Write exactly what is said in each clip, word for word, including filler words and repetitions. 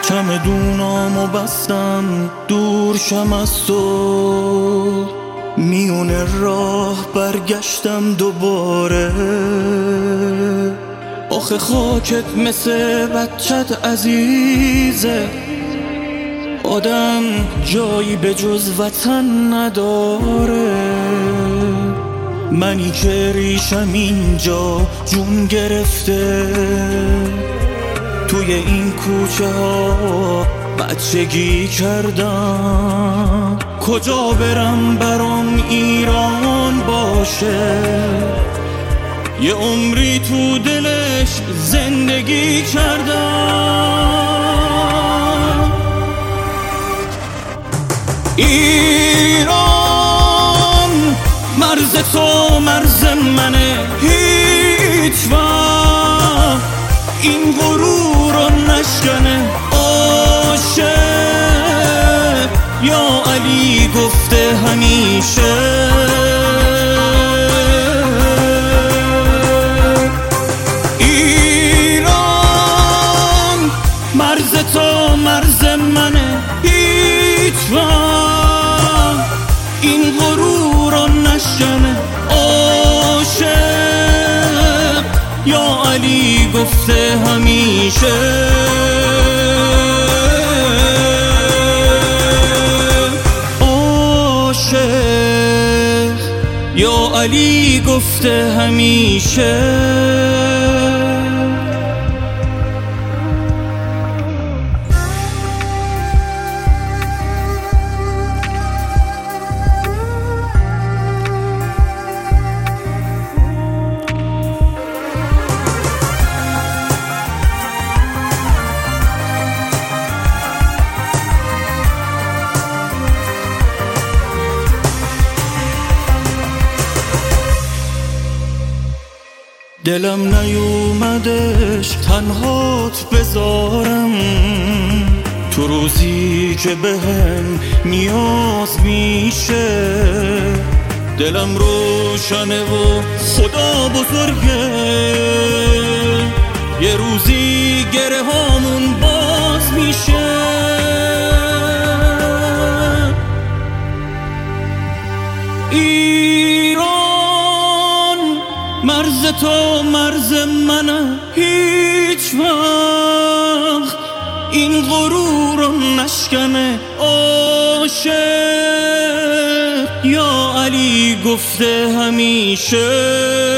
چمدونامو بستم دور شم از تو، میونه راه برگشتم دوباره. آخه خاکت مثل بچت عزیزه، آدم جایی به جز وطن نداره. منی که ریشم اینجا جون گرفته، توی این کوچه ها بچگی کردم. کجا برم برام ایران باشه، یه عمری تو دلش زندگی کردم. ایران مرز تو مرز منه، هیچ وقت این غرور رو نشکنه. عاشق یا علی گفته همیشه، ایران مرز تو مرز منه، هیچ وقت این غرور رو نشکنه. عاشق یا علی گفته همیشه. عاشق یا علی گفته همیشه. دلم نیومدش تنهات بذارم، تو روزی که بهم نیاز میشه. دلم روشنه و خدا بزرگه، یه روزی گره هامون باز میشه. مرز تو مرز منه، هیچ وقت این غرور رو نشکنه. عاشق یا علی گفته همیشه.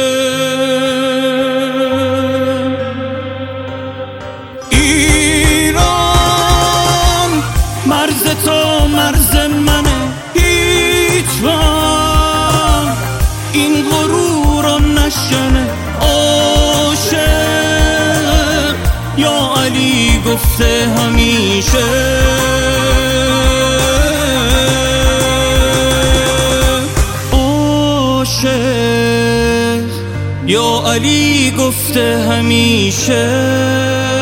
ایران مرز تو مرز منه، هیچ وقت این غرور رو نشکنه. عاشق یا علی گفته همیشه. عاشق یا علی گفته همیشه.